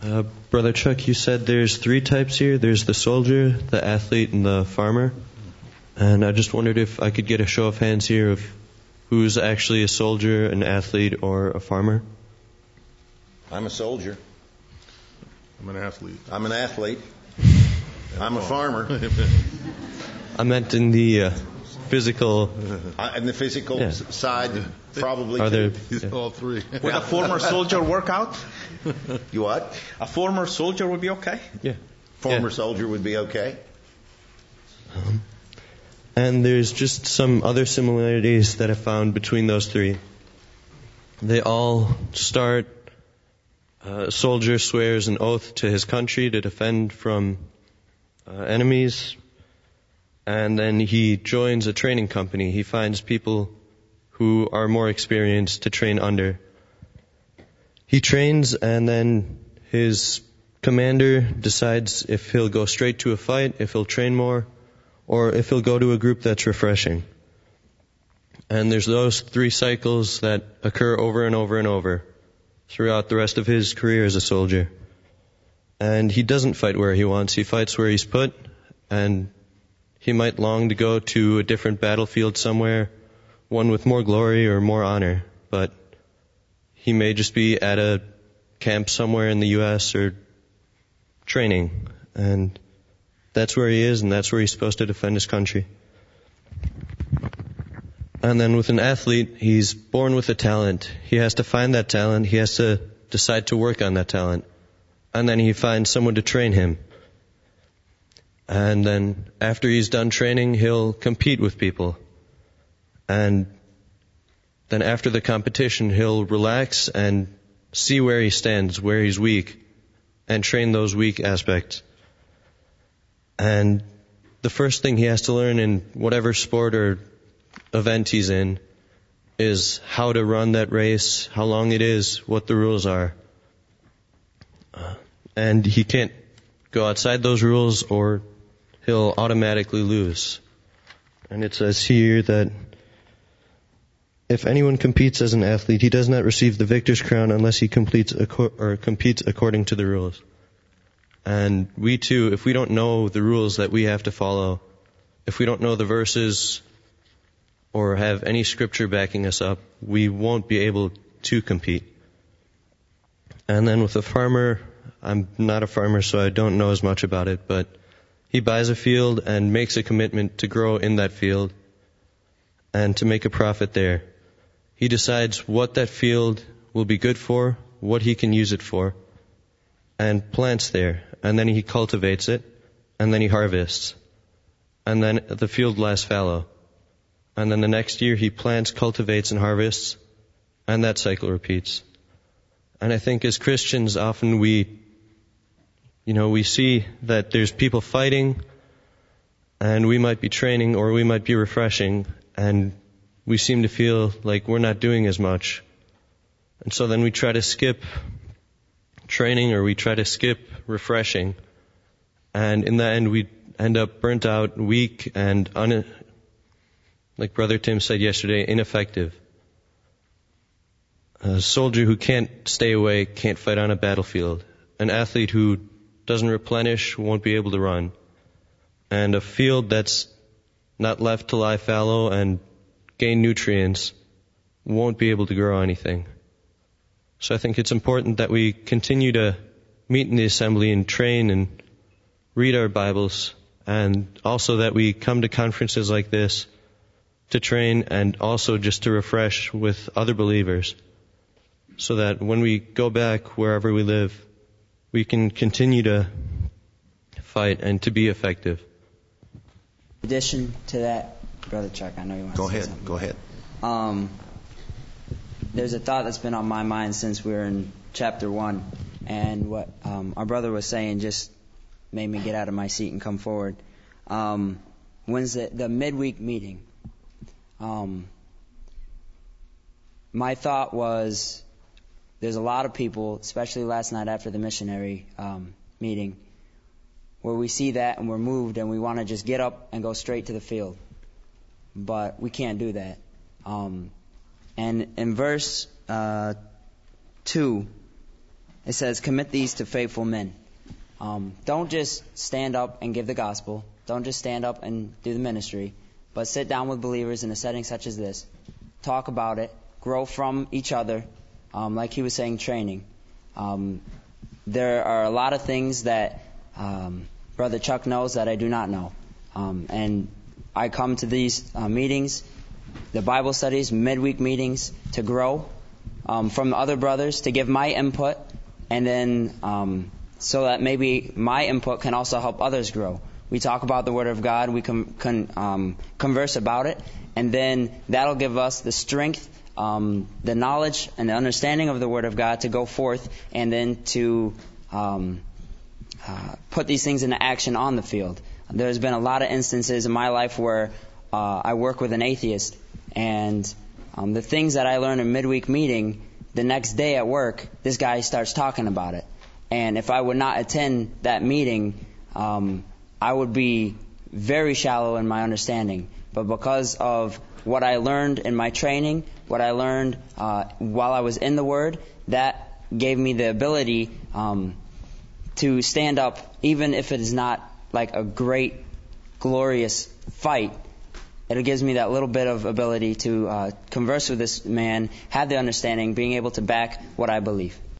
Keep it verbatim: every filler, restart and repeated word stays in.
Uh, Brother Chuck, you said there's three types here. There's the soldier, the athlete, and the farmer. And I just wondered if I could get a show of hands here of who's actually a soldier, an athlete, or a farmer. I'm a soldier. I'm an athlete. I'm an athlete. I'm a farmer. I meant in the uh, physical. I, in the physical Yeah. s- side, probably. Are there? too. He's Yeah. all three. Would a former soldier work out? You what? A former soldier would be okay? Yeah. Former Yeah. soldier would be okay. Um, and there's just some other similarities that I found between those three. They all start. Uh, a soldier swears an oath to his country to defend from uh, enemies, and then he joins a training company. He finds people who are more experienced to train under. He trains, and then his commander decides if he'll go straight to a fight, if he'll train more, or if he'll go to a group that's refreshing. And there's those three cycles that occur over and over and over throughout the rest of his career as a soldier. And he doesn't fight where he wants, he fights where he's put, and he might long to go to a different battlefield somewhere, one with more glory or more honor, but he may just be at a camp somewhere in the U S or training, and that's where he is, and that's where he's supposed to defend his country. And then with an athlete, he's born with a talent. He has to find that talent. He has to decide to work on that talent. And then he finds someone to train him. And then after he's done training, he'll compete with people. And then after the competition, he'll relax and see where he stands, where he's weak, and train those weak aspects. And the first thing he has to learn in whatever sport or event he's in is how to run that race, how long it is, what the rules are. Uh, and he can't go outside those rules or he'll automatically lose. And it says here that if anyone competes as an athlete, he does not receive the victor's crown unless he completes aco- or competes according to the rules. And we too, if we don't know the rules that we have to follow, if we don't know the verses or have any scripture backing us up, we won't be able to compete. And then with a farmer, I'm not a farmer, so I don't know as much about it, but he buys a field and makes a commitment to grow in that field and to make a profit there. He decides what that field will be good for, what he can use it for, and plants there. And then he cultivates it, and then he harvests. And then the field lies fallow. And then the next year he plants, cultivates, and harvests, and that cycle repeats. And I think as Christians, often we, you know, we see that there's people fighting, and we might be training, or we might be refreshing, and we seem to feel like we're not doing as much. And so then we try to skip training, or we try to skip refreshing, and in the end we end up burnt out, weak, and un- like Brother Tim said yesterday, ineffective. A soldier who can't stay away, can't fight on a battlefield. An athlete who doesn't replenish, won't be able to run. And a field that's not left to lie fallow and gain nutrients won't be able to grow anything. So I think it's important that we continue to meet in the assembly and train and read our Bibles, and also that we come to conferences like this to train and also just to refresh with other believers, so that when we go back wherever we live, we can continue to fight and to be effective. In addition to that, Brother Chuck, I know you want Go to say ahead, something. go ahead. Um, there's a thought that's been on my mind since we were in chapter one, and what um, our brother was saying just made me get out of my seat and come forward. Um, when's the, the midweek meeting? Um, my thought was, there's a lot of people, especially last night after the missionary um, meeting, where we see that and we're moved and we want to just get up and go straight to the field. But we can't do that. Um, and in verse uh, two, it says, commit these to faithful men. Um, don't just stand up and give the gospel. Don't just stand up and do the ministry. But sit down with believers in a setting such as this. Talk about it. Grow from each other. Um, like he was saying, training. Um, there are a lot of things that um, Brother Chuck knows that I do not know. Um, and I come to these uh, meetings, the Bible studies, midweek meetings, to grow um, from the other brothers, to give my input, and then um, so that maybe my input can also help others grow. We talk about the Word of God, we can, can um, converse about it, and then that'll give us the strength, um, the knowledge, and the understanding of the Word of God to go forth and then to um, uh, put these things into action on the field. There's been a lot of instances in my life where uh, I work with an atheist, and um, the things that I learned in midweek meeting, the next day at work, this guy starts talking about it. And if I would not attend that meeting, um, I would be very shallow in my understanding. But because of what I learned in my training, what I learned uh, while I was in the Word, that gave me the ability um, to stand up, even if it is not like a great, glorious fight. It gives me that little bit of ability to uh, converse with this man, have the understanding, being able to back what I believe.